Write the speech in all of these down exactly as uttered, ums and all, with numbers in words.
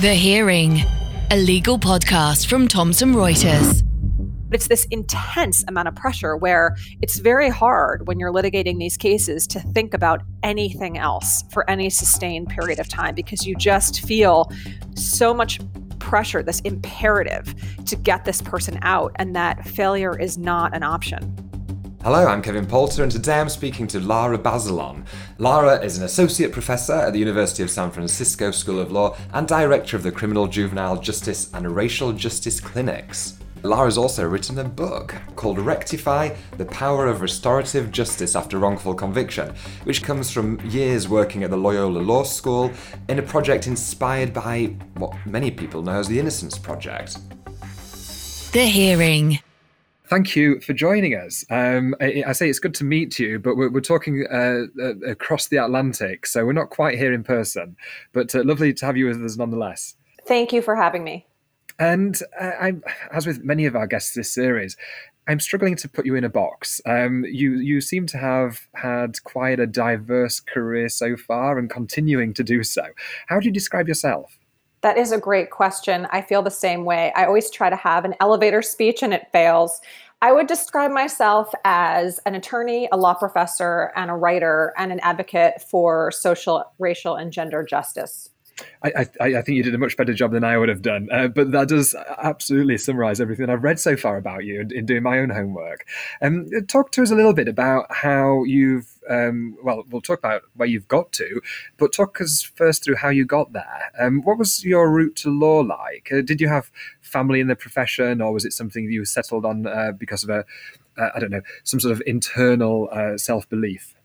The Hearing, a legal podcast from Thomson Reuters. It's this intense amount of pressure where it's very hard when you're litigating these cases to think about anything else for any sustained period of time, because you just feel so much pressure, this imperative to get this person out, and that failure is not an option. Hello, I'm Kevin Poulter, and today I'm speaking to Lara Bazelon. Lara is an associate professor at the University of San Francisco School of Law and director of the Criminal Juvenile Justice and Racial Justice Clinics. Lara's also written a book called Rectify: The Power of Restorative Justice After Wrongful Conviction, which comes from years working at the Loyola Law School in a project inspired by what many people know as the Innocence Project. The Hearing. Thank you for joining us. Um, I, I say it's good to meet you, but we're, we're talking uh, uh, across the Atlantic, so we're not quite here in person, but uh, lovely to have you with us nonetheless. Thank you for having me. And uh, I, as with many of our guests this series, I'm struggling to put you in a box. Um, you you seem to have had quite a diverse career so far and continuing to do so. How do you describe yourself? That is a great question. I feel the same way. I always try to have an elevator speech and it fails. I would describe myself as an attorney, a law professor, and a writer, and an advocate for social, racial, and gender justice. I, I, I think you did a much better job than I would have done, uh, but that does absolutely summarize everything I've read so far about you in, in doing my own homework. Um, talk to us a little bit about how you've, um, well, we'll talk about where you've got to, but talk us first through how you got there. Um, what was your route to law like? Uh, did you have family in the profession, or was it something you settled on uh, because of a, uh, I don't know, some sort of internal uh, self-belief?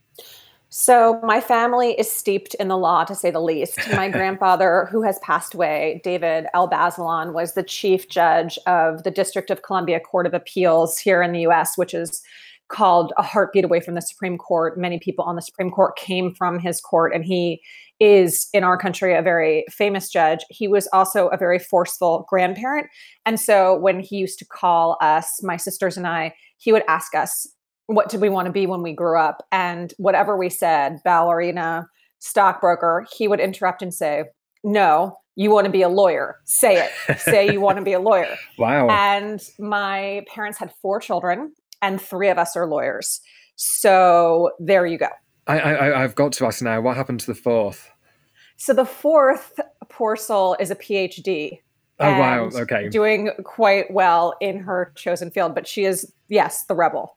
So my family is steeped in the law, to say the least. My grandfather, who has passed away, David L. Bazelon, was the chief judge of the District of Columbia Court of Appeals here in the U S, which is called a heartbeat away from the Supreme Court. Many people on the Supreme Court came from his court, and he is, in our country, a very famous judge. He was also a very forceful grandparent. And so when he used to call us, my sisters and I, he would ask us, what did we want to be when we grew up? And whatever we said, ballerina, stockbroker, he would interrupt and say, no, you want to be a lawyer. Say it. Say you want to be a lawyer. Wow. And my parents had four children, and three of us are lawyers. So there you go. I, I, I've got to ask now, what happened to the fourth? So the fourth, poor soul, is a P H D. Oh, wow. Okay. Doing quite well in her chosen field. But she is, yes, the rebel.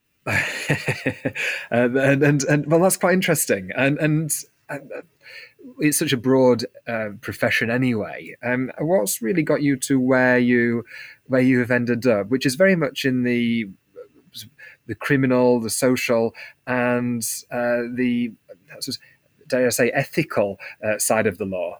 and, and, and and well, that's quite interesting, and and, and it's such a broad uh, profession anyway. Um, what's really got you to where you where you have ended up, which is very much in the the criminal, the social, and uh, the dare I say ethical uh, side of the law?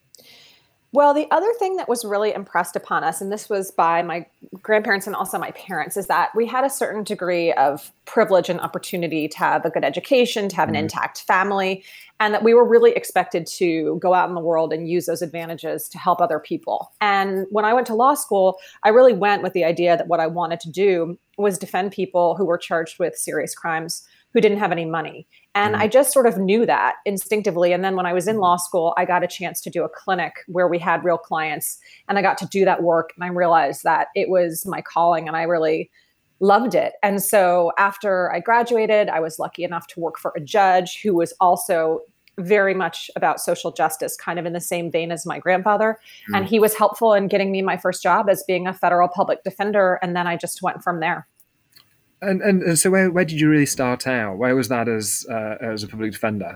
Well, the other thing that was really impressed upon us, and this was by my grandparents and also my parents, is that we had a certain degree of privilege and opportunity to have a good education, to have an mm-hmm. intact family, and that we were really expected to go out in the world and use those advantages to help other people. And when I went to law school, I really went with the idea that what I wanted to do was defend people who were charged with serious crimes, who didn't have any money. And mm. I just sort of knew that instinctively. And then when I was in law school, I got a chance to do a clinic where we had real clients, and I got to do that work. And I realized that it was my calling, and I really loved it. And so after I graduated, I was lucky enough to work for a judge who was also very much about social justice, kind of in the same vein as my grandfather. Mm. And he was helpful in getting me my first job as being a federal public defender. And then I just went from there. And, and and so where where did you really start out? Where was that as uh, as a public defender?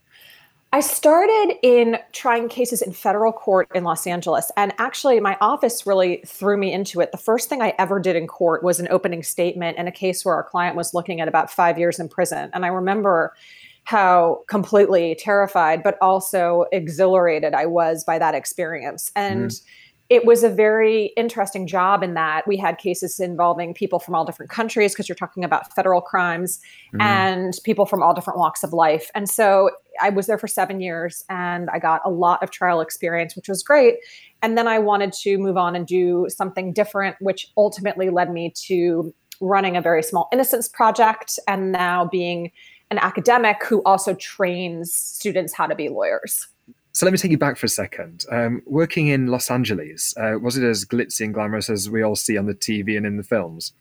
I started in trying cases in federal court in Los Angeles. And actually, my office really threw me into it. The first thing I ever did in court was an opening statement in a case where our client was looking at about five years in prison. And I remember how completely terrified, but also exhilarated I was by that experience. And mm. it was a very interesting job in that we had cases involving people from all different countries, because you're talking about federal crimes, mm. and people from all different walks of life. And so I was there for seven years and I got a lot of trial experience, which was great. And then I wanted to move on and do something different, which ultimately led me to running a very small innocence project and now being an academic who also trains students how to be lawyers. So let me take you back for a second. Um, working in Los Angeles, uh, was it as glitzy and glamorous as we all see on the T V and in the films?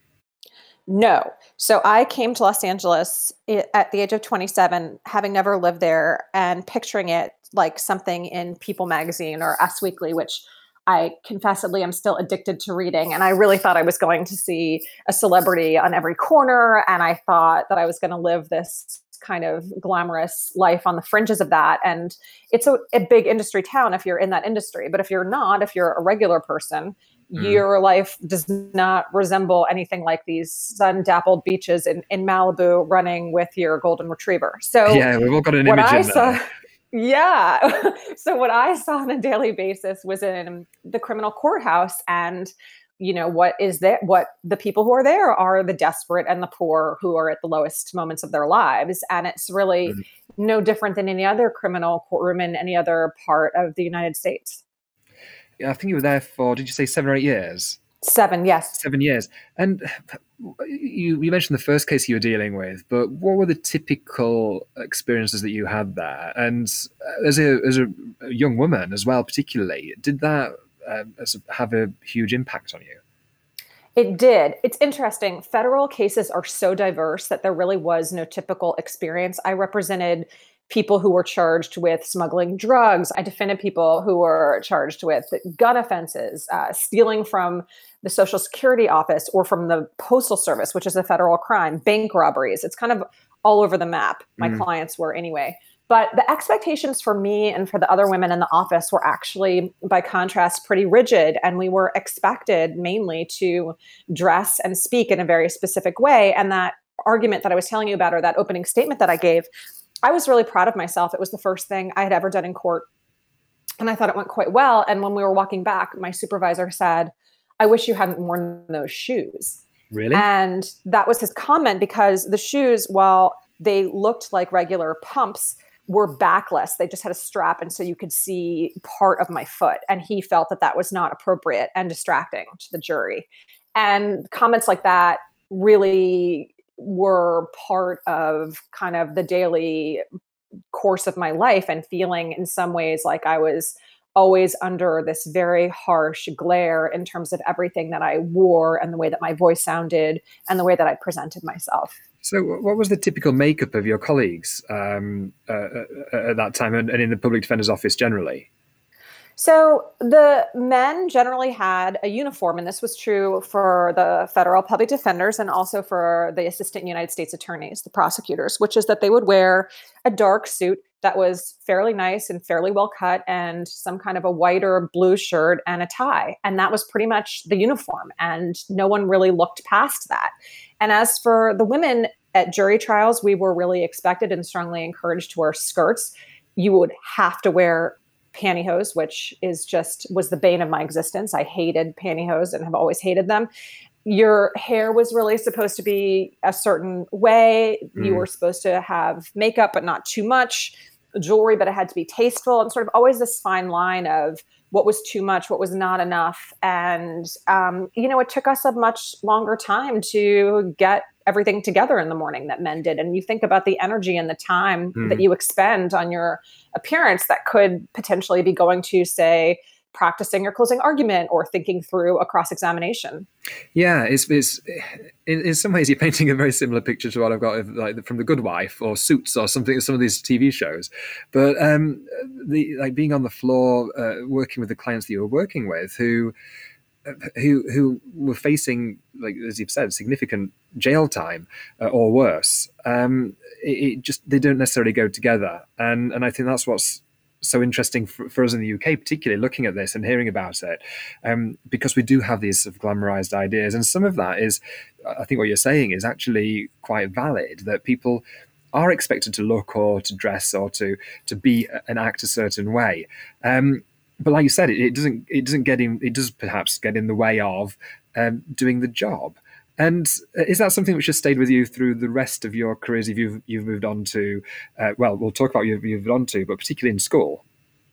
No. So I came to Los Angeles at the age of twenty-seven, having never lived there, and picturing it like something in People magazine or Us Weekly, which I confessedly am still addicted to reading. And I really thought I was going to see a celebrity on every corner. And I thought that I was going to live this kind of glamorous life on the fringes of that. And it's a, a big industry town if you're in that industry. But if you're not, if you're a regular person, mm. your life does not resemble anything like these sun-dappled beaches in, in Malibu running with your golden retriever. So yeah, we've all got an image I in saw, there. Yeah. So what I saw on a daily basis was in the criminal courthouse, and you know, what is there, what the people who are there are the desperate and the poor who are at the lowest moments of their lives. And it's really mm-hmm. no different than any other criminal courtroom in any other part of the United States. Yeah, I think you were there for, did you say seven or eight years? Seven, yes. Seven years. And you, you mentioned the first case you were dealing with, but what were the typical experiences that you had there? And as a, as a young woman as well, particularly, did that uh, have a huge impact on you? It did. It's interesting. Federal cases are so diverse that there really was no typical experience. I represented people who were charged with smuggling drugs. I defended people who were charged with gun offenses, uh, stealing from the Social Security office or from the Postal Service, which is a federal crime, bank robberies. It's kind of all over the map. My mm. clients were anyway. But the expectations for me and for the other women in the office were actually, by contrast, pretty rigid. And we were expected mainly to dress and speak in a very specific way. And that argument that I was telling you about, or that opening statement that I gave, I was really proud of myself. It was the first thing I had ever done in court. And I thought it went quite well. And when we were walking back, my supervisor said, "I wish you hadn't worn those shoes." Really? And that was his comment, because the shoes, while they looked like regular pumps, were backless. They just had a strap. And so you could see part of my foot. And he felt that that was not appropriate and distracting to the jury. And comments like that really were part of kind of the daily course of my life, and feeling in some ways like I was always under this very harsh glare in terms of everything that I wore and the way that my voice sounded and the way that I presented myself. So what was the typical makeup of your colleagues um, uh, at that time, and, and in the public defender's office generally? So the men generally had a uniform, and this was true for the federal public defenders and also for the assistant United States attorneys, the prosecutors, which is that they would wear a dark suit that was fairly nice and fairly well cut, and some kind of a white or blue shirt and a tie. And that was pretty much the uniform. And no one really looked past that. And as for the women at jury trials, we were really expected and strongly encouraged to wear skirts. You would have to wear pantyhose, which is just was the bane of my existence. I hated pantyhose and have always hated them. Your hair was really supposed to be a certain way. Mm. You were supposed to have makeup, but not too much. Jewelry, but it had to be tasteful, and sort of always this fine line of what was too much, what was not enough. And, um, you know, it took us a much longer time to get everything together in the morning that men did. And you think about the energy and the time mm. that you expend on your appearance that could potentially be going to, say, practicing your closing argument or thinking through a cross-examination. Yeah, it's, it's in, in some ways you're painting a very similar picture to what I've got of, like from The Good Wife or Suits or something, some of these T V shows. But um, the like being on the floor, uh, working with the clients that you were working with, who who who were facing, like as you've said, significant jail time uh, or worse. Um, it, it just they don't necessarily go together, and and I think that's what's so interesting for, for us in the U K, particularly looking at this and hearing about it, um, because we do have these sort of glamorized ideas. And some of that is, I think what you're saying is actually quite valid, that people are expected to look or to dress or to to be and act a certain way. Um, but like you said, it, it doesn't it doesn't get in, it does perhaps get in the way of um, doing the job. And is that something which has stayed with you through the rest of your careers? If you've you've moved on to, uh, well, we'll talk about you've moved on to, but particularly in school.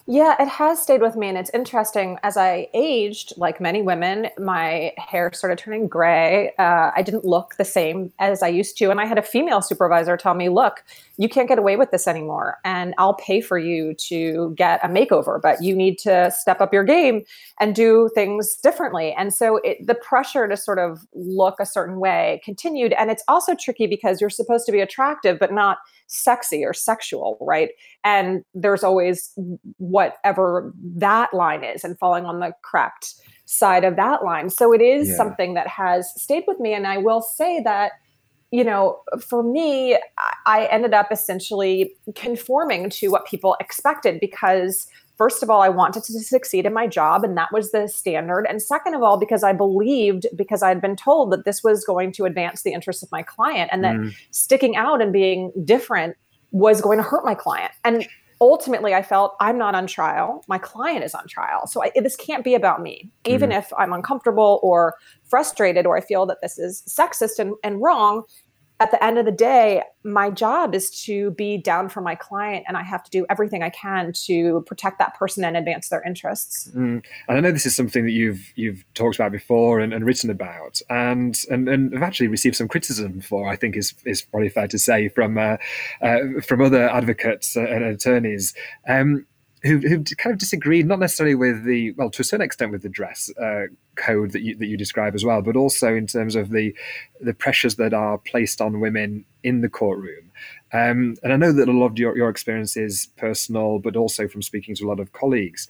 Yeah, it has stayed with me. And it's interesting. As I aged, like many women, my hair started turning gray. Uh, I didn't look the same as I used to. And I had a female supervisor tell me, look, you can't get away with this anymore. And I'll pay for you to get a makeover, but you need to step up your game and do things differently. And so it, the pressure to sort of look a certain way continued. And it's also tricky because you're supposed to be attractive, but not sexy or sexual, right? And there's always whatever that line is and falling on the correct side of that line. So it is Yeah. something that has stayed with me. And I will say that, you know, for me, I ended up essentially conforming to what people expected because first of all, I wanted to succeed in my job, and that was the standard. And second of all, because I believed, because I'd been told that this was going to advance the interests of my client and that mm. sticking out and being different was going to hurt my client. And ultimately, I felt I'm not on trial. My client is on trial. So I, this can't be about me. Even mm. if I'm uncomfortable or frustrated or I feel that this is sexist and, and wrong, at the end of the day, my job is to be down for my client, and I have to do everything I can to protect that person and advance their interests. Mm. And I know this is something that you've you've talked about before and, and written about, and, and and have actually received some criticism for. I think is is probably fair to say from uh, uh, from other advocates and attorneys. Um, Who, who kind of disagreed, not necessarily with the, well, to a certain extent with the dress uh, code that you that you describe as well, but also in terms of the the pressures that are placed on women in the courtroom. Um, and I know that a lot of your, your experience is personal, but also from speaking to a lot of colleagues.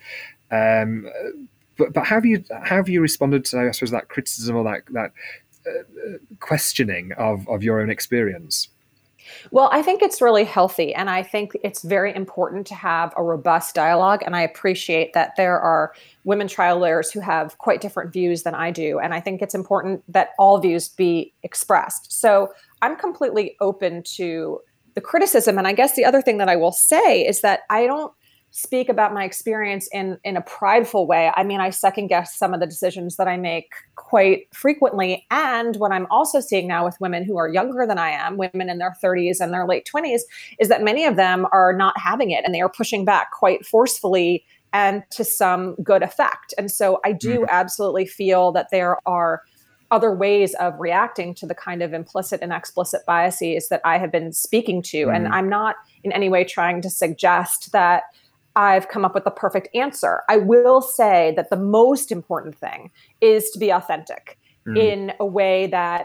Um, but but how have you how have you responded to, I suppose, that criticism or that that uh, questioning of of your own experience? Well, I think it's really healthy. And I think it's very important to have a robust dialogue. And I appreciate that there are women trial lawyers who have quite different views than I do. And I think it's important that all views be expressed. So I'm completely open to the criticism. And I guess the other thing that I will say is that I don't speak about my experience in, in a prideful way. I mean, I second guess some of the decisions that I make quite frequently. And what I'm also seeing now with women who are younger than I am, women in their thirties and their late twenties, is that many of them are not having it and they are pushing back quite forcefully and to some good effect. And so I do mm-hmm. absolutely feel that there are other ways of reacting to the kind of implicit and explicit biases that I have been speaking to. Mm-hmm. And I'm not in any way trying to suggest that I've come up with the perfect answer. I will say that the most important thing is to be authentic mm. in a way that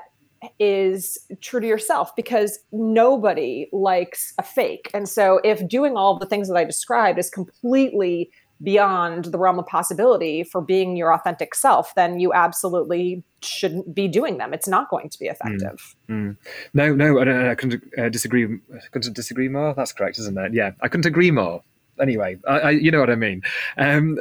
is true to yourself, because nobody likes a fake. And so if doing all the things that I described is completely beyond the realm of possibility for being your authentic self, then you absolutely shouldn't be doing them. It's not going to be effective. Mm. Mm. No, no, I, I couldn't uh, disagree. I couldn't disagree more. That's correct, isn't it? Yeah, I couldn't agree more. Anyway, I, I, you know what I mean. Um,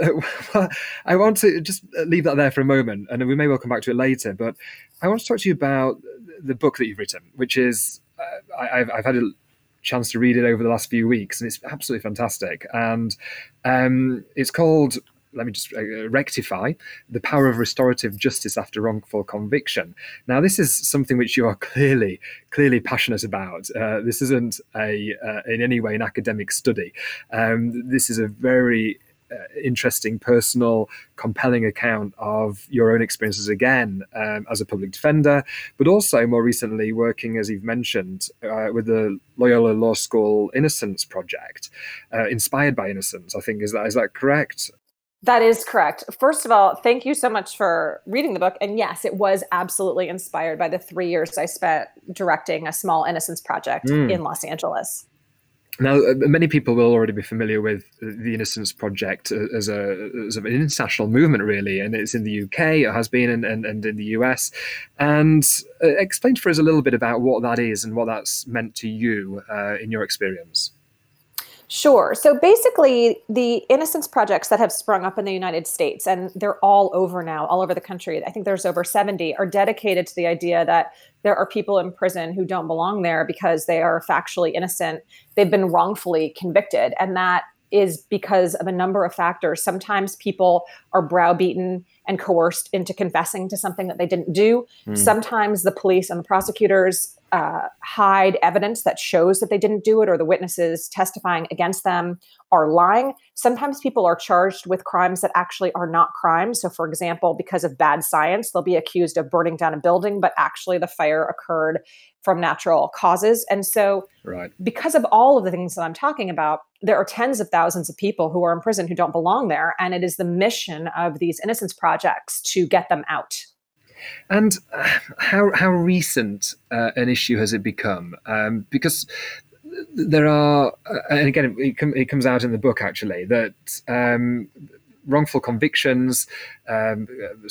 I want to just leave that there for a moment, and we may well come back to it later. But I want to talk to you about the book that you've written, which is uh, I, I've, I've had a chance to read it over the last few weeks, and it's absolutely fantastic. And um, it's called, let me just uh, rectify, The Power of Restorative Justice After Wrongful Conviction. Now, this is something which you are clearly, clearly passionate about. Uh, this isn't a, uh, in any way an academic study. Um, this is a very uh, interesting, personal, compelling account of your own experiences again um, as a public defender, but also more recently working, as you've mentioned, uh, with the Loyola Law School Innocence Project, uh, inspired by Innocence, I think. Is that is that correct? That is correct. First of all, thank you so much for reading the book. And yes, it was absolutely inspired by the three years I spent directing a small innocence project mm. in Los Angeles. Now, many people will already be familiar with the Innocence Project as a as an international movement, really, and it's in the U K, it has been, and, and, and in the U S. And uh, explain for us a little bit about what that is and what that's meant to you uh, in your experience. Sure. So basically, the innocence projects that have sprung up in the United States, and they're all over now, all over the country, I think there's over seventy, are dedicated to the idea that there are people in prison who don't belong there because they are factually innocent. They've been wrongfully convicted. And that is because of a number of factors. Sometimes people are browbeaten and coerced into confessing to something that they didn't do. Mm. Sometimes the police and the prosecutors uh, hide evidence that shows that they didn't do it, or the witnesses testifying against them are lying. Sometimes people are charged with crimes that actually are not crimes. So for example, because of bad science, they'll be accused of burning down a building, but actually the fire occurred from natural causes. And so right. because of all of the things that I'm talking about, there are tens of thousands of people who are in prison who don't belong there. And it is the mission of these innocence projects to get them out. And how how recent uh, an issue has it become? Um, because there are, uh, and again, it, com- it comes out in the book actually, that um, wrongful convictions, um,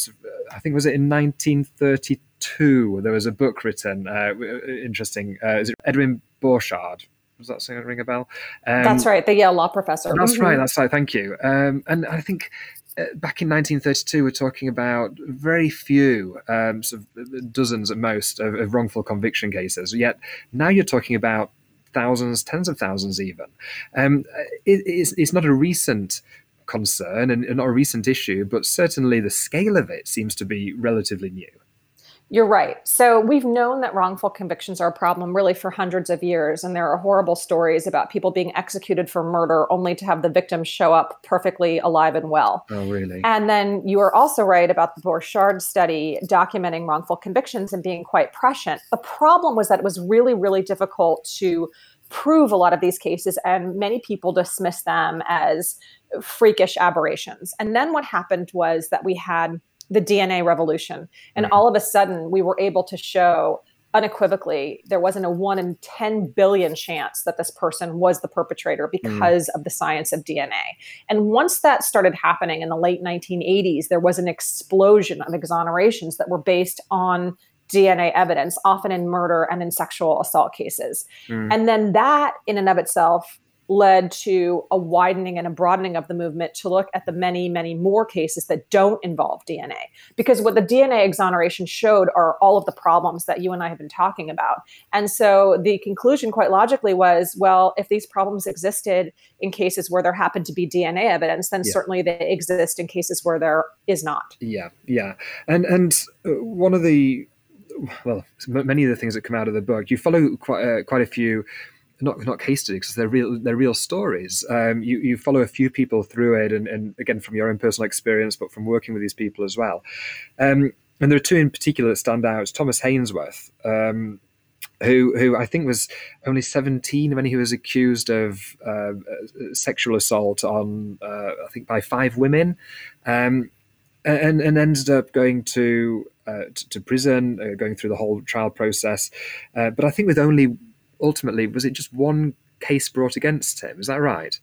I think was it in nineteen thirty-two, there was a book written, uh, interesting, uh, is it Edwin Borchardt? Does that sing, ring a bell? Um, that's right, the Yale law professor. That's mm-hmm. right, that's right, thank you. Um, and I think uh, back in nineteen thirty-two, we're talking about very few, um, sort of dozens at most, of, of wrongful conviction cases. Yet now you're talking about thousands, tens of thousands even. Um, it, it's, it's not a recent concern and not a recent issue, but certainly the scale of it seems to be relatively new. You're right. So we've known that wrongful convictions are a problem really for hundreds of years. And there are horrible stories about people being executed for murder only to have the victim show up perfectly alive and well. Oh, really? And then you are also right about the Borchardt study documenting wrongful convictions and being quite prescient. The problem was that it was really, really difficult to prove a lot of these cases, and many people dismiss them as freakish aberrations. And then what happened was that we had the D N A revolution. And all of a sudden, we were able to show unequivocally there wasn't a one in ten billion chance that this person was the perpetrator because mm. of the science of D N A. And once that started happening in the late nineteen eighties, there was an explosion of exonerations that were based on D N A evidence, often in murder and in sexual assault cases. Mm. And then that in and of itself led to a widening and a broadening of the movement to look at the many, many more cases that don't involve D N A. Because what the D N A exoneration showed are all of the problems that you and I have been talking about. And so the conclusion quite logically was, well, if these problems existed in cases where there happened to be D N A evidence, then yeah. certainly they exist in cases where there is not. Yeah, yeah. And, and one of the, well, many of the things that come out of the book, you follow quite, uh, quite a few Not not case studies, because they're real. They're real stories. Um, you you follow a few people through it, and, and again from your own personal experience, but from working with these people as well. Um, and there are two in particular that stand out. It's Thomas Hainsworth, um, who who I think was only seventeen when he was accused of uh, sexual assault on uh, I think by five women, um, and and ended up going to uh, to, to prison, uh, going through the whole trial process. Uh, but I think with only ultimately, was it just one case brought against him? Is that right?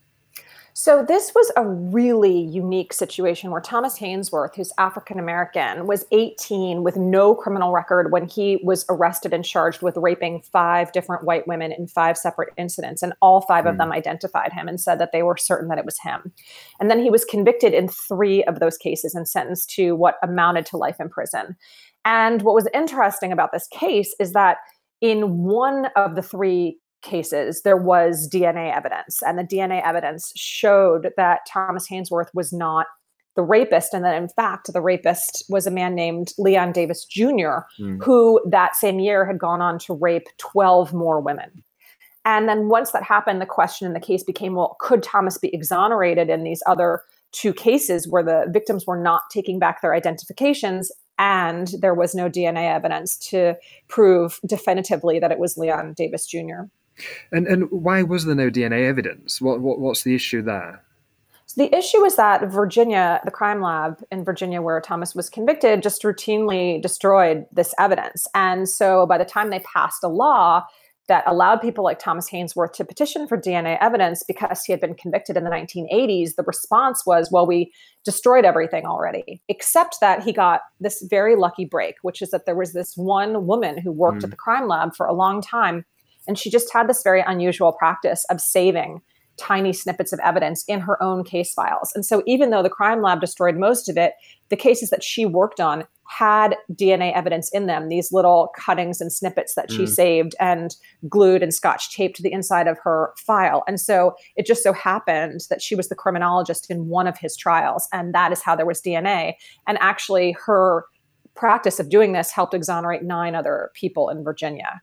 So this was a really unique situation where Thomas Hainsworth, who's African-American, was eighteen with no criminal record when he was arrested and charged with raping five different white women in five separate incidents. And all five mm. of them identified him and said that they were certain that it was him. And then he was convicted in three of those cases and sentenced to what amounted to life in prison. And what was interesting about this case is that in one of the three cases, there was D N A evidence, and the D N A evidence showed that Thomas Hainsworth was not the rapist, and that in fact, the rapist was a man named Leon Davis Junior, mm. who that same year had gone on to rape twelve more women. And then once that happened, the question in the case became, well, could Thomas be exonerated in these other two cases where the victims were not taking back their identifications and there was no D N A evidence to prove definitively that it was Leon Davis Junior? And and why was there no D N A evidence? What, what what's the issue there? So the issue is that Virginia, the crime lab in Virginia where Thomas was convicted, just routinely destroyed this evidence. And so by the time they passed a law that allowed people like Thomas Hainsworth to petition for D N A evidence because he had been convicted in the nineteen eighties, the response was, well, we destroyed everything already, except that he got this very lucky break, which is that there was this one woman who worked mm. at the crime lab for a long time, and she just had this very unusual practice of saving tiny snippets of evidence in her own case files. And so even though the crime lab destroyed most of it, the cases that she worked on had D N A evidence in them, these little cuttings and snippets that she mm. saved and glued and scotch taped to the inside of her file. And so it just so happened that she was the criminologist in one of his trials, and that is how there was D N A. And actually her practice of doing this helped exonerate nine other people in Virginia.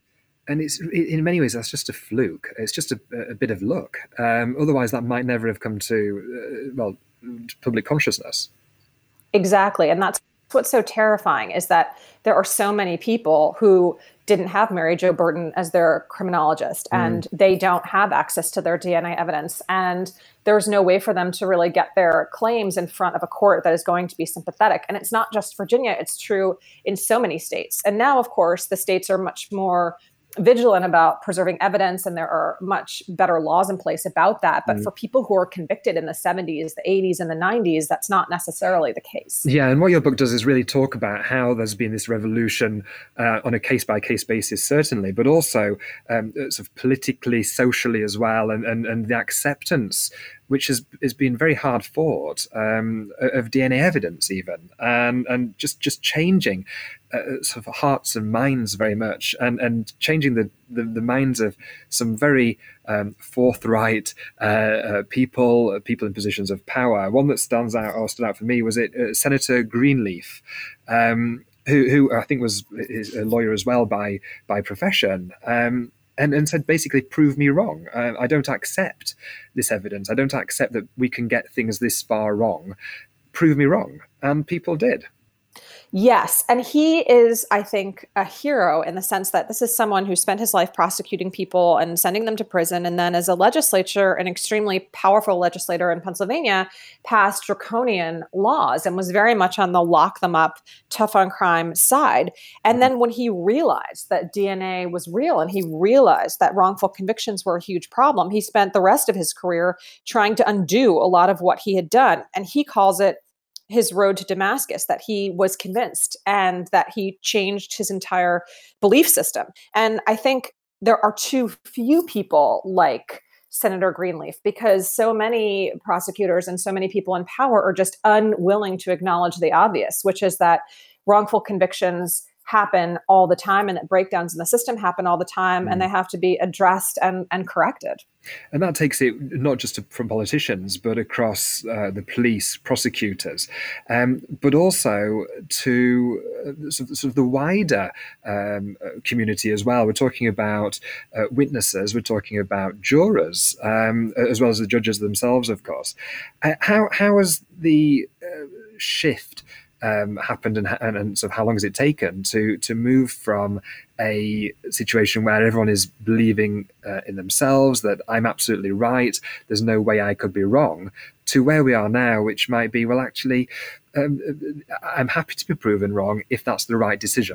and it's in many ways that's just a fluke. It's just a, a bit of luck. Um, otherwise, that might never have come to uh, well public consciousness. Exactly, and that's what's so terrifying is that there are so many people who didn't have Mary Jo Burton as their criminologist, mm. and they don't have access to their D N A evidence, and there's no way for them to really get their claims in front of a court that is going to be sympathetic. And it's not just Virginia, it's true in so many states. And now, of course, the states are much more vigilant about preserving evidence, and there are much better laws in place about that. But mm. for people who are convicted in the seventies, the eighties, and the nineties, that's not necessarily the case. Yeah, and what your book does is really talk about how there's been this revolution uh, on a case-by-case basis, certainly, but also um, sort of politically, socially as well, and, and, and the acceptance, which has, has been very hard fought, um, of D N A evidence even, and and just, just changing uh, sort of hearts and minds very much, and, and changing the, the, the minds of some very um, forthright uh, uh, people, uh, people in positions of power. One that stands out or stood out for me was it uh, Senator Greenleaf, um, who, who I think was is a lawyer as well by by profession. Um, And, and said, basically, prove me wrong. Uh, I don't accept this evidence. I don't accept that we can get things this far wrong. Prove me wrong. And people did. Yes. And he is, I think, a hero in the sense that this is someone who spent his life prosecuting people and sending them to prison. And then as a legislature, an extremely powerful legislator in Pennsylvania, passed draconian laws and was very much on the lock them up, tough on crime side. And then when he realized that D N A was real and he realized that wrongful convictions were a huge problem, he spent the rest of his career trying to undo a lot of what he had done. And he calls it his road to Damascus, that he was convinced and that he changed his entire belief system. And I think there are too few people like Senator Greenleaf, because so many prosecutors and so many people in power are just unwilling to acknowledge the obvious, which is that wrongful convictions happen all the time and that breakdowns in the system happen all the time, mm. and they have to be addressed and, and corrected. And that takes it not just to, from politicians, but across uh, the police, prosecutors, um, but also to uh, sort, of, sort of the wider um, community as well. We're talking about uh, witnesses, we're talking about jurors, um, as well as the judges themselves, of course. Uh, how how has the uh, shift Um, happened and, and, and sort of how long has it taken to to move from a situation where everyone is believing uh, in themselves that I'm absolutely right, there's no way I could be wrong, to where we are now, which might be, well, actually, um, I'm happy to be proven wrong if that's the right decision?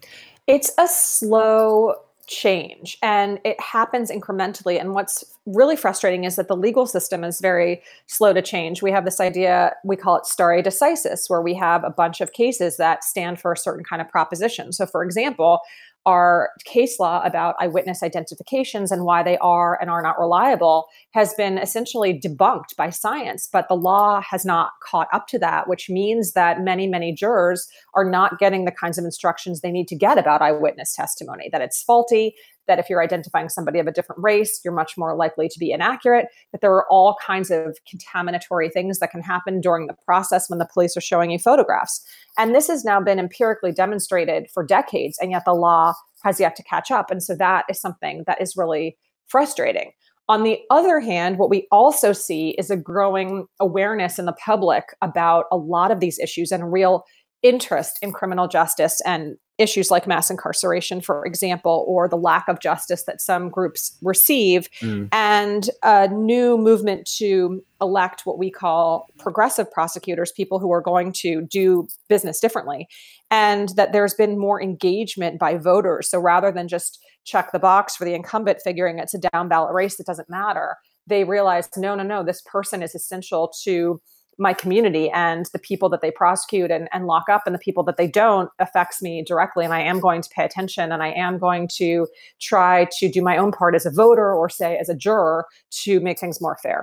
It's a slow change and it happens incrementally. And what's really frustrating is that the legal system is very slow to change. We have this idea, we call it stare decisis, where we have a bunch of cases that stand for a certain kind of proposition. So for example, our case law about eyewitness identifications and why they are and are not reliable has been essentially debunked by science, but the law has not caught up to that, which means that many, many jurors are not getting the kinds of instructions they need to get about eyewitness testimony, that it's faulty, that if you're identifying somebody of a different race, you're much more likely to be inaccurate, that there are all kinds of contaminatory things that can happen during the process when the police are showing you photographs. And this has now been empirically demonstrated for decades, and yet the law has yet to catch up. And so that is something that is really frustrating. On the other hand, what we also see is a growing awareness in the public about a lot of these issues and a real interest in criminal justice and issues like mass incarceration, for example, or the lack of justice that some groups receive, mm. and a new movement to elect what we call progressive prosecutors, people who are going to do business differently, and that there's been more engagement by voters. So rather than just check the box for the incumbent, figuring it's a down ballot race that doesn't matter, they realize, no, no, no, this person is essential to my community, and the people that they prosecute and, and lock up and the people that they don't affects me directly. And I am going to pay attention, and I am going to try to do my own part as a voter or say as a juror to make things more fair.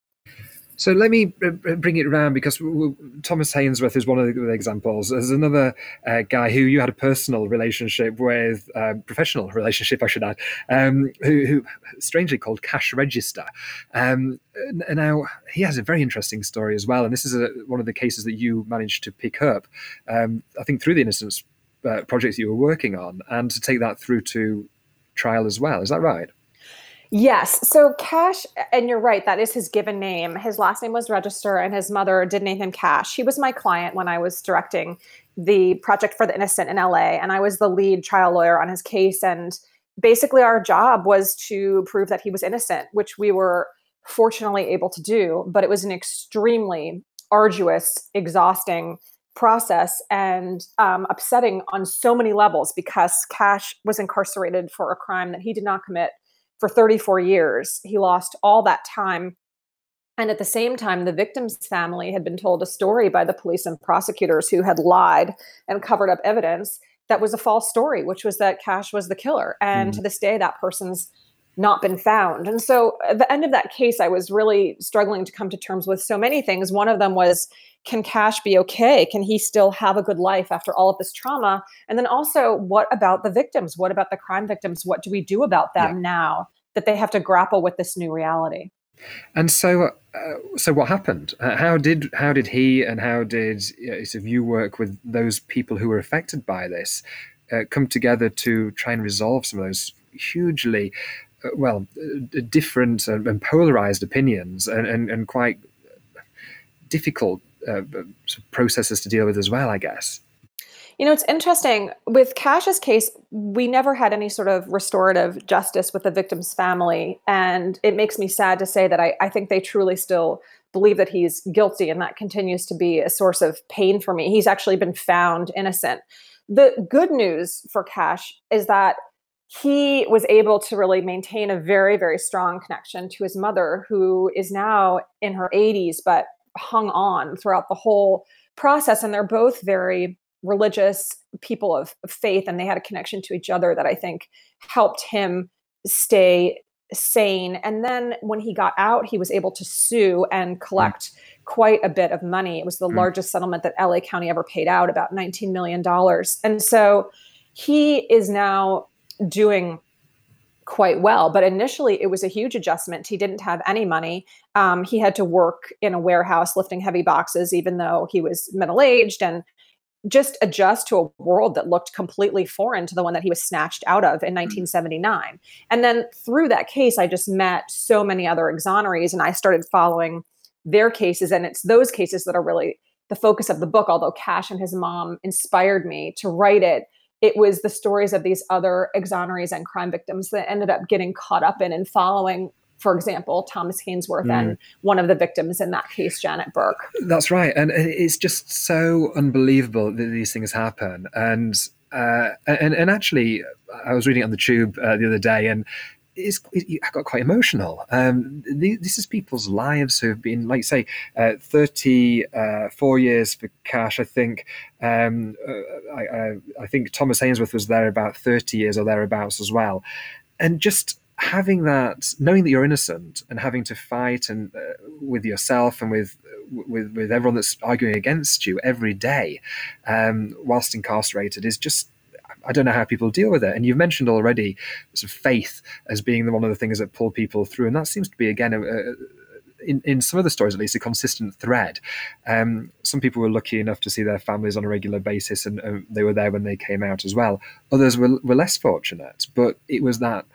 So let me bring it around, because Thomas Haynsworth is one of the examples. There's another uh, guy who you had a personal relationship with, uh, professional relationship, I should add, um, who, who strangely called Cash Register. Um, now, he has a very interesting story as well. And this is a, one of the cases that you managed to pick up, um, I think, through the Innocence uh, project you were working on, and to take that through to trial as well. Is that right? Yes. So Cash, and you're right, that is his given name. His last name was Register, and his mother did name him Cash. He was my client when I was directing the Project for the Innocent in L A, and I was the lead trial lawyer on his case. And basically our job was to prove that he was innocent, which we were fortunately able to do, but it was an extremely arduous, exhausting process and um, upsetting on so many levels, because Cash was incarcerated for a crime that he did not commit for thirty-four years. He lost all that time. And at the same time, the victim's family had been told a story by the police and prosecutors who had lied and covered up evidence that was a false story, which was that Cash was the killer. And mm. to this day, that person's not been found. And so at the end of that case, I was really struggling to come to terms with so many things. One of them was, can Cash be okay? Can he still have a good life after all of this trauma? And then also, what about the victims? What about the crime victims? What do we do about them yeah. now that they have to grapple with this new reality? And so, uh, so what happened? Uh, how did how did he and how did uh, sort of you work with those people who were affected by this uh, come together to try and resolve some of those hugely, uh, well, uh, different and, and polarized opinions and, and, and quite difficult uh, processes to deal with as well, I guess? You know, it's interesting. With Cash's case, we never had any sort of restorative justice with the victim's family. And it makes me sad to say that I, I think they truly still believe that he's guilty. And that continues to be a source of pain for me. He's actually been found innocent. The good news for Cash is that he was able to really maintain a very, very strong connection to his mother, who is now in her eighties, but hung on throughout the whole process. And they're both very religious people of faith, and they had a connection to each other that I think helped him stay sane. And then when he got out, he was able to sue and collect mm. quite a bit of money. It was the mm. largest settlement that L A County ever paid out, about nineteen million dollars. And so he is now doing quite well. But initially, it was a huge adjustment. He didn't have any money. Um, he had to work in a warehouse lifting heavy boxes, even though he was middle-aged, and just adjust to a world that looked completely foreign to the one that he was snatched out of in nineteen seventy-nine. And then through that case, I just met so many other exonerees, and I started following their cases. And it's those cases that are really the focus of the book. Although Cash and his mom inspired me to write it, it was the stories of these other exonerees and crime victims that ended up getting caught up in and following, for example, Thomas Hainsworth mm. and one of the victims in that case, Janet Burke. That's right. And it's just so unbelievable that these things happen. And uh, and, and actually, I was reading it on the Tube uh, the other day, and it's, it, I got quite emotional. Um, the, this is people's lives who have been, like, say, uh, thirty-four years for Cash, I think. Um, uh, I, I, I think Thomas Hainsworth was there about thirty years or thereabouts as well. And just having that, knowing that you're innocent and having to fight and uh, with yourself and with, with with everyone that's arguing against you every day, um, whilst incarcerated, is just, I don't know how people deal with it. And you've mentioned already sort of faith as being one of the things that pull people through, and that seems to be, again, a, a, in in some of the stories at least, a consistent thread. Um, some people were lucky enough to see their families on a regular basis, and uh, they were there when they came out as well. Others were were less fortunate, but it was that,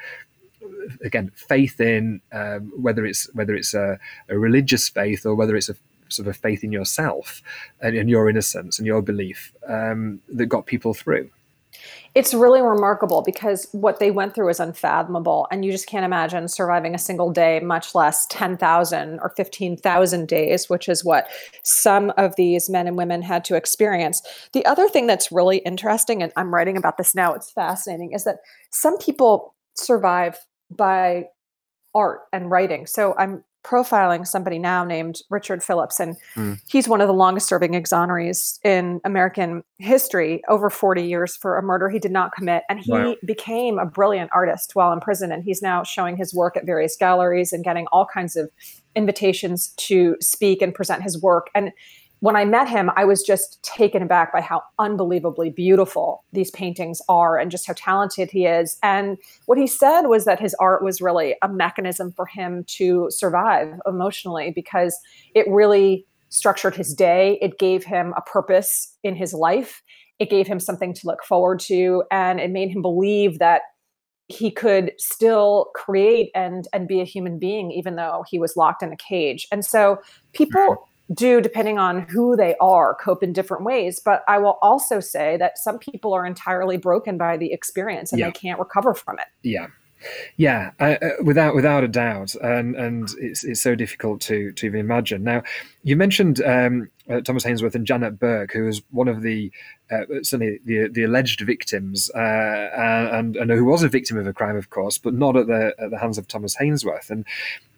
again, faith in um, whether it's whether it's a, a religious faith or whether it's a sort of a faith in yourself and in your innocence and your belief um, that got people through. It's really remarkable because what they went through is unfathomable, and you just can't imagine surviving a single day, much less ten thousand or fifteen thousand days, which is what some of these men and women had to experience. The other thing that's really interesting, and I'm writing about this now, it's fascinating, is that some people survive by art and writing. So I'm profiling somebody now named Richard Phillips, and mm. he's one of the longest serving exonerees in American history, over forty years for a murder he did not commit. And he wow. became a brilliant artist while in prison. And he's now showing his work at various galleries and getting all kinds of invitations to speak and present his work. And when I met him, I was just taken aback by how unbelievably beautiful these paintings are and just how talented he is. And what he said was that his art was really a mechanism for him to survive emotionally, because it really structured his day. It gave him a purpose in his life. It gave him something to look forward to. And it made him believe that he could still create and and be a human being, even though he was locked in a cage. And so people do, depending on who they are, cope in different ways. But I will also say that some people are entirely broken by the experience and Yeah. they can't recover from it. Yeah. Yeah, uh, uh, without without a doubt, and and it's it's so difficult to to even imagine. Now, you mentioned um, uh, Thomas Hainsworth and Janet Burke, who was one of the uh, certainly the the alleged victims, uh, and and who was a victim of a crime, of course, but not at the at the hands of Thomas Hainsworth. And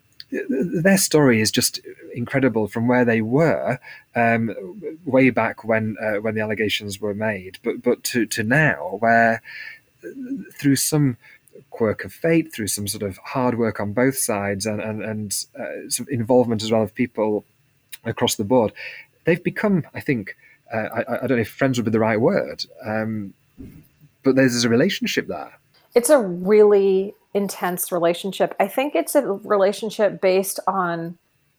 their story is just incredible from where they were um, way back when uh, when the allegations were made, but but to to now, where through some quirk of fate, through some sort of hard work on both sides, and and, and uh, some involvement as well of people across the board, they've become, I think, uh, I, I don't know if friends would be the right word, um, but there's a relationship there. It's a really intense relationship. I think it's a relationship based on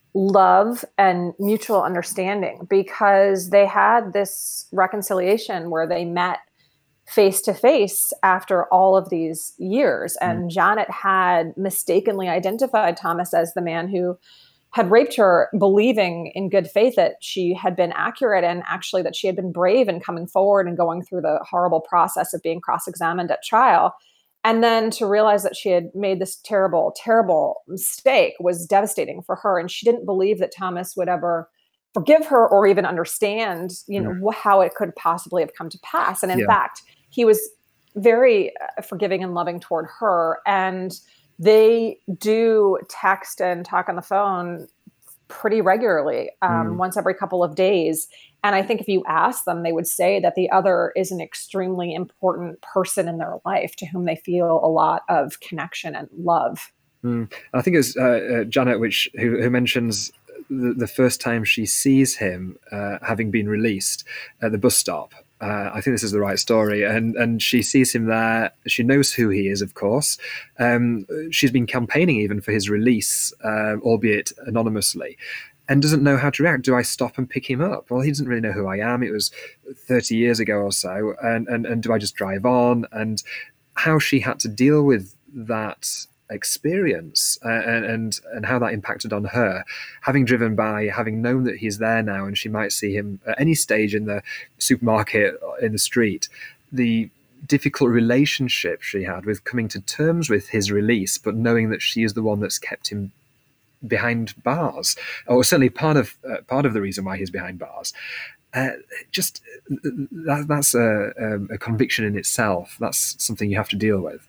love and mutual understanding, because they had this reconciliation where they met face to face after all of these years. And mm. Janet had mistakenly identified Thomas as the man who had raped her, believing in good faith that she had been accurate and actually that she had been brave in coming forward and going through the horrible process of being cross-examined at trial. And then to realize that she had made this terrible, terrible mistake was devastating for her. And she didn't believe that Thomas would ever forgive her or even understand, you know, yeah. how it could possibly have come to pass. And in yeah. fact, he was very uh, forgiving and loving toward her. And they do text and talk on the phone pretty regularly, um, mm. once every couple of days. And I think if you ask them, they would say that the other is an extremely important person in their life to whom they feel a lot of connection and love. Mm. I think it's uh, uh, Janet, which who, who mentions the, the first time she sees him uh, having been released at the bus stop. Uh, I think this is the right story. And and she sees him there. She knows who he is, of course. Um, she's been campaigning even for his release, uh, albeit anonymously, and doesn't know how to react. Do I stop and pick him up? Well, he doesn't really know who I am. It was thirty years ago or so. And, and, and do I just drive on? And how she had to deal with that experience uh, and, and and how that impacted on her, having driven by, having known that he's there now and she might see him at any stage in the supermarket, in the street, the difficult relationship she had with coming to terms with his release, but knowing that she is the one that's kept him behind bars, or certainly part of uh, part of the reason why he's behind bars. Uh, just that, that's a, a conviction in itself. That's something you have to deal with.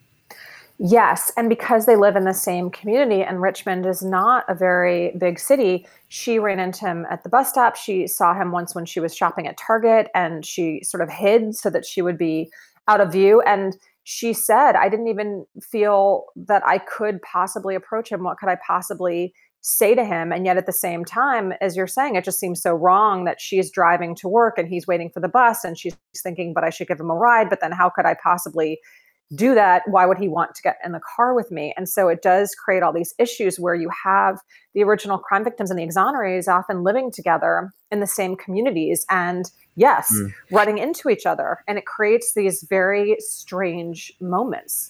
Yes. And because they live in the same community, and Richmond is not a very big city, she ran into him at the bus stop. She saw him once when she was shopping at Target, and she sort of hid so that she would be out of view. And she said, I didn't even feel that I could possibly approach him. What could I possibly say to him? And yet at the same time, as you're saying, it just seems so wrong that she's driving to work and he's waiting for the bus, and she's thinking, but I should give him a ride. But then how could I possibly do that? Why would he want to get in the car with me? And so it does create all these issues where you have the original crime victims and the exonerees often living together in the same communities, and yes, mm. running into each other. And it creates these very strange moments.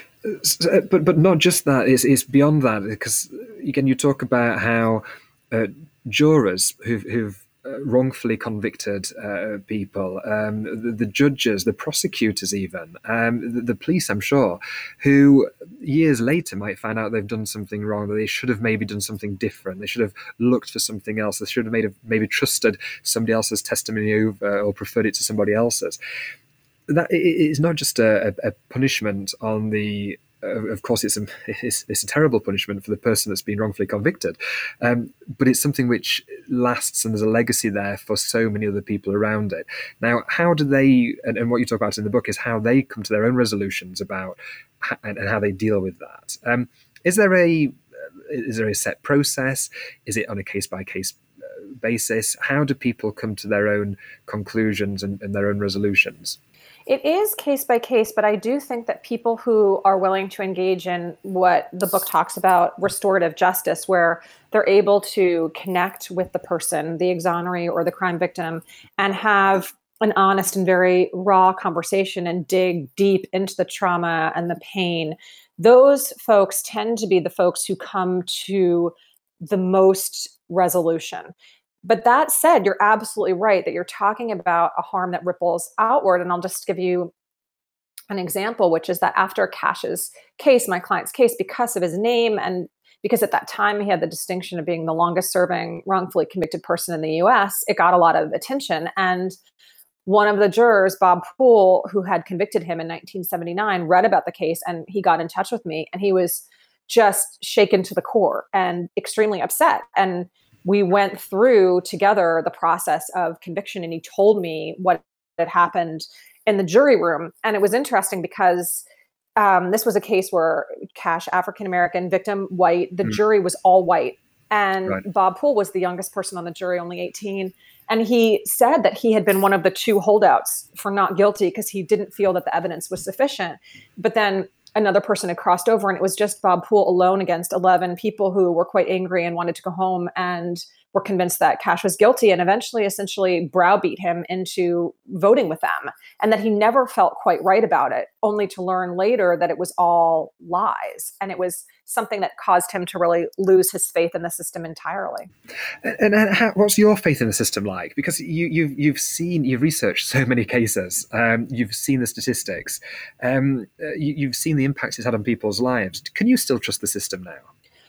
But but not just that, it's, it's beyond that, because again, you talk about how uh, jurors who've, who've Uh, wrongfully convicted uh, people, um, the, the judges, the prosecutors even, um, the, the police, I'm sure, who years later might find out they've done something wrong, that they should have maybe done something different. They should have looked for something else. They should have made, maybe trusted somebody else's testimony over or preferred it to somebody else's. That it is not just a, a punishment on the Of course, it's a, it's, it's a terrible punishment for the person that's been wrongfully convicted, um, but it's something which lasts, and there's a legacy there for so many other people around it. Now, how do they, and, and what you talk about in the book is how they come to their own resolutions about and, and how they deal with that. Um, is there a is there a set process? Is it on a case by case basis? How do people come to their own conclusions and, and their own resolutions? It is case by case, but I do think that people who are willing to engage in what the book talks about, restorative justice, where they're able to connect with the person, the exoneree or the crime victim, and have an honest and very raw conversation and dig deep into the trauma and the pain, those folks tend to be the folks who come to the most resolution. But that said, you're absolutely right that you're talking about a harm that ripples outward. And I'll just give you an example, which is that after Cash's case, my client's case, because of his name and because at that time he had the distinction of being the longest serving wrongfully convicted person in the U S, it got a lot of attention. And one of the jurors, Bob Poole, who had convicted him in nineteen seventy-nine, read about the case and he got in touch with me and he was just shaken to the core and extremely upset. And we went through together the process of conviction and he told me what had happened in the jury room. And it was interesting because um, this was a case where Cash, African-American, victim, white, the mm. jury was all white. And right. Bob Poole was the youngest person on the jury, only eighteen. And he said that he had been one of the two holdouts for not guilty because he didn't feel that the evidence was sufficient. But then another person had crossed over and it was just Bob Poole alone against eleven people who were quite angry and wanted to go home and were convinced that Cash was guilty and eventually essentially browbeat him into voting with them and that he never felt quite right about it, only to learn later that it was all lies. And it was something that caused him to really lose his faith in the system entirely. And, and how, what's your faith in the system like? Because you, you've you've seen, you've researched so many cases. Um, you've seen the statistics. Um, you, you've seen the impacts it's had on people's lives. Can you still trust the system now?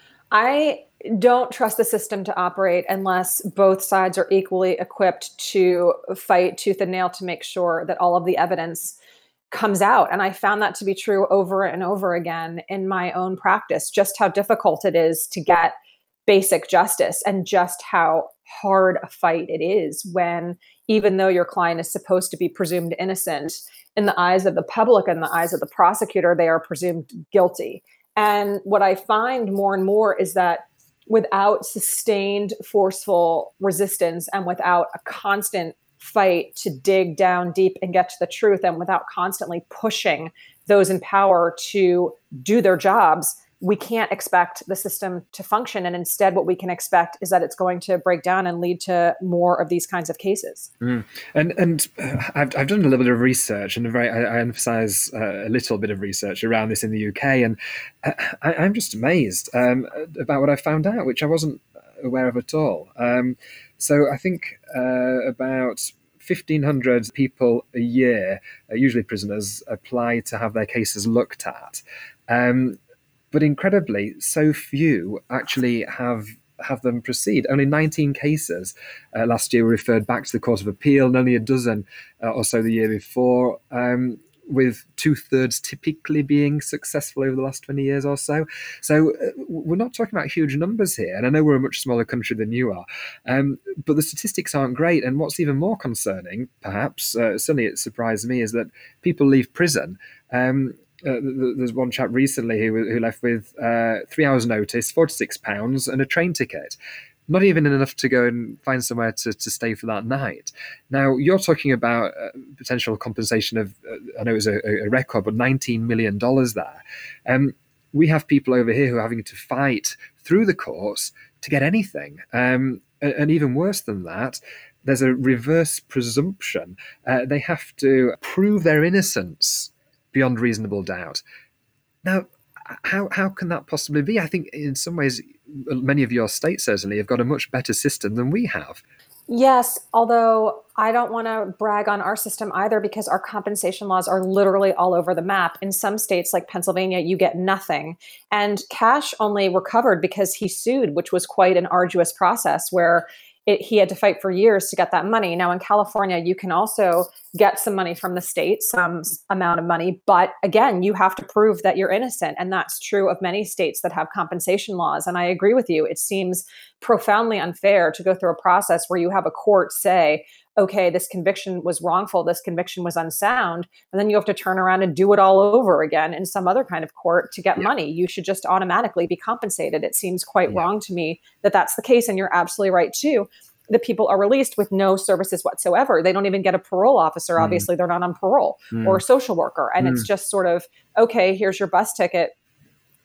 I don't trust the system to operate unless both sides are equally equipped to fight tooth and nail to make sure that all of the evidence comes out. And I found that to be true over and over again in my own practice, just how difficult it is to get basic justice and just how hard a fight it is when, even though your client is supposed to be presumed innocent, in the eyes of the public and the eyes of the prosecutor, they are presumed guilty. And what I find more and more is that without sustained forceful resistance and without a constant fight to dig down deep and get to the truth, and without constantly pushing those in power to do their jobs, we can't expect the system to function. And instead, what we can expect is that it's going to break down and lead to more of these kinds of cases. Mm. And and uh, I've, I've done a little bit of research, and a very, I, I emphasize uh, a little bit of research around this in the U K. And I, I'm just amazed um, about what I found out, which I wasn't aware of at all. Um, so I think uh, about fifteen hundred people a year, uh, usually prisoners, apply to have their cases looked at. Um, But incredibly, so few actually have have them proceed. Only nineteen cases uh, last year were referred back to the Court of Appeal, and only a dozen uh, or so the year before, um, with two-thirds typically being successful over the last twenty years or so. So uh, we're not talking about huge numbers here, and I know we're a much smaller country than you are, um, but the statistics aren't great. And what's even more concerning, perhaps, uh, certainly it surprised me, is that people leave prison. Um, Uh, there's one chap recently who, who left with uh, three hours notice, forty-six pounds, and a train ticket. Not even enough to go and find somewhere to, to stay for that night. Now, you're talking about uh, potential compensation of, uh, I know it was a, a record, but nineteen million dollars there. Um, we have people over here who are having to fight through the courts to get anything. Um, and, and even worse than that, there's a reverse presumption. Uh, they have to prove their innocence beyond reasonable doubt. Now, how how can that possibly be? I think in some ways, many of your states certainly have got a much better system than we have. Yes, although I don't want to brag on our system either, because our compensation laws are literally all over the map. In some states like Pennsylvania, you get nothing. And Cash only recovered because he sued, which was quite an arduous process where It, he had to fight for years to get that money. Now in California, you can also get some money from the state, some amount of money. But again, you have to prove that you're innocent. And that's true of many states that have compensation laws. And I agree with you. It seems profoundly unfair to go through a process where you have a court say, okay, this conviction was wrongful, this conviction was unsound, and then you have to turn around and do it all over again in some other kind of court to get yeah. money. You should just automatically be compensated. It seems quite yeah. wrong to me that that's the case, and you're absolutely right too. The people are released with no services whatsoever. They don't even get a parole officer. Mm. Obviously, they're not on parole mm. or a social worker. And mm. it's just sort of, okay, here's your bus ticket.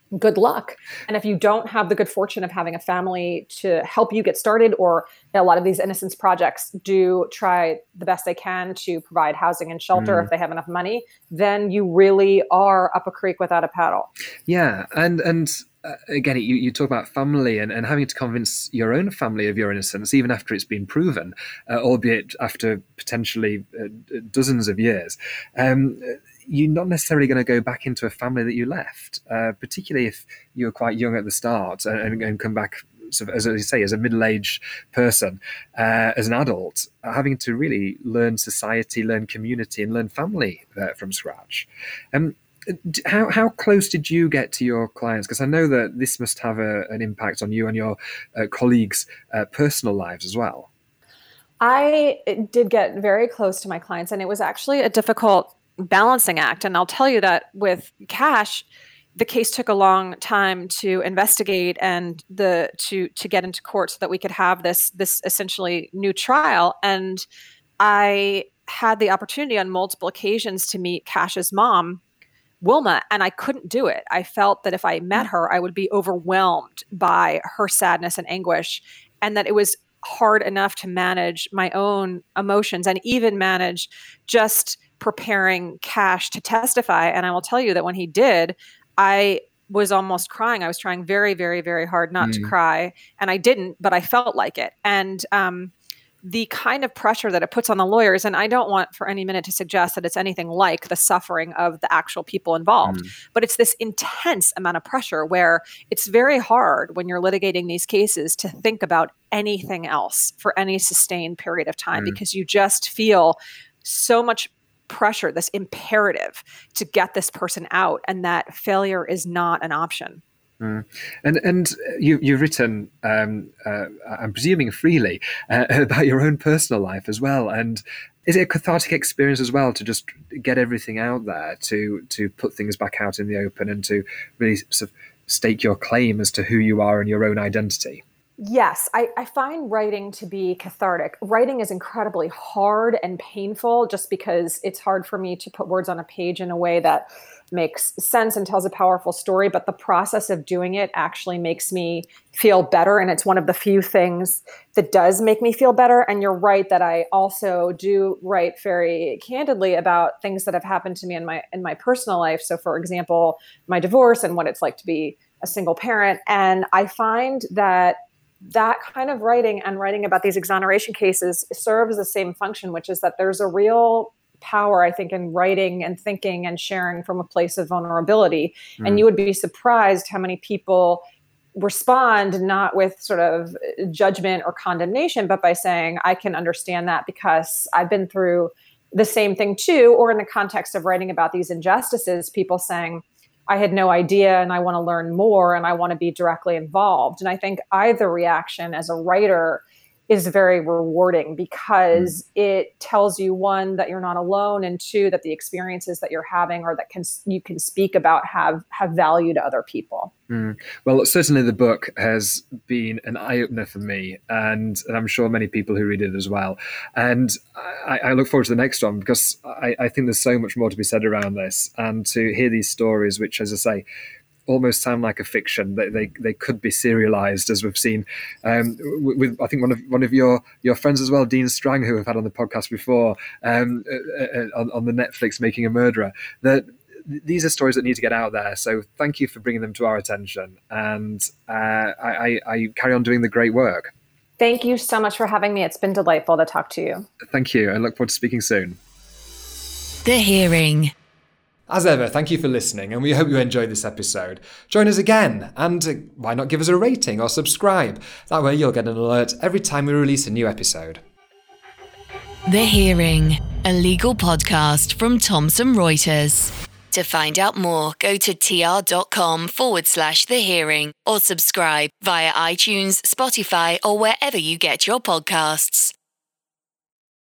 good luck. And if you don't have the good fortune of having a family to help you get started, or a lot of these innocence projects do try the best they can to provide housing and shelter mm. if they have enough money, then you really are up a creek without a paddle. Yeah. And, and, Uh, again, you, you talk about family and, and having to convince your own family of your innocence, even after it's been proven, uh, albeit after potentially uh, dozens of years. Um, you're not necessarily going to go back into a family that you left, uh, particularly if you were quite young at the start and, and come back, sort of, as you say, as a middle-aged person, uh, as an adult, having to really learn society, learn community, and learn family uh, from scratch. Um, How how close did you get to your clients? Because I know that this must have a, an impact on you and your uh, colleagues' uh, personal lives as well. I did get very close to my clients, and it was actually a difficult balancing act. And I'll tell you that with Cash, the case took a long time to investigate and the to to get into court so that we could have this this essentially new trial. And I had the opportunity on multiple occasions to meet Cash's mom, Wilma, and I couldn't do it. I felt that if I met her, I would be overwhelmed by her sadness and anguish, and that it was hard enough to manage my own emotions and even manage just preparing Cash to testify. And I will tell you that when he did, I was almost crying. I was trying very, very, very hard not mm. to cry, and I didn't, but I felt like it. And um, the kind of pressure that it puts on the lawyers, and I don't want for any minute to suggest that it's anything like the suffering of the actual people involved, mm. but it's this intense amount of pressure where it's very hard when you're litigating these cases to think about anything else for any sustained period of time mm. because you just feel so much pressure, this imperative to get this person out, and that failure is not an option. Mm. And and you, you've written, um, uh, I'm presuming freely, uh, about your own personal life as well. And is it a cathartic experience as well to just get everything out there, to to put things back out in the open and to really sort of stake your claim as to who you are and your own identity? Yes, I, I find writing to be cathartic. Writing is incredibly hard and painful just because it's hard for me to put words on a page in a way that makes sense and tells a powerful story. But the process of doing it actually makes me feel better. And it's one of the few things that does make me feel better. And you're right that I also do write very candidly about things that have happened to me in my in my personal life. So for example, my divorce and what it's like to be a single parent. And I find that that kind of writing and writing about these exoneration cases serves the same function, which is that there's a real power, I think, in writing and thinking and sharing from a place of vulnerability. Mm. And you would be surprised how many people respond not with sort of judgment or condemnation, but by saying, I can understand that because I've been through the same thing too. Or in the context of writing about these injustices, people saying, I had no idea and I want to learn more and I want to be directly involved. And I think either reaction as a writer is very rewarding because mm. it tells you, one, that you're not alone, and two, that the experiences that you're having or that can you can speak about have have value to other people. Mm. Well, certainly the book has been an eye-opener for me, and, and I'm sure many people who read it as well. And I, I look forward to the next one because I, I think there's so much more to be said around this, and to hear these stories, which, as I say, almost sound like a fiction. They they, they could be serialized, as we've seen um, with, I think, one of one of your, your friends as well, Dean Strang, who we've had on the podcast before, um, uh, uh, on, on the Netflix Making a Murderer. That these are stories that need to get out there. So thank you for bringing them to our attention. And uh, I, I, I carry on doing the great work. Thank you so much for having me. It's been delightful to talk to you. Thank you. I look forward to speaking soon. The Hearing. As ever, thank you for listening, and we hope you enjoyed this episode. Join us again, and uh, why not give us a rating or subscribe? That way you'll get an alert every time we release a new episode. The Hearing, a legal podcast from Thomson Reuters. To find out more, go to tr.com forward slash The Hearing or subscribe via iTunes, Spotify, or wherever you get your podcasts.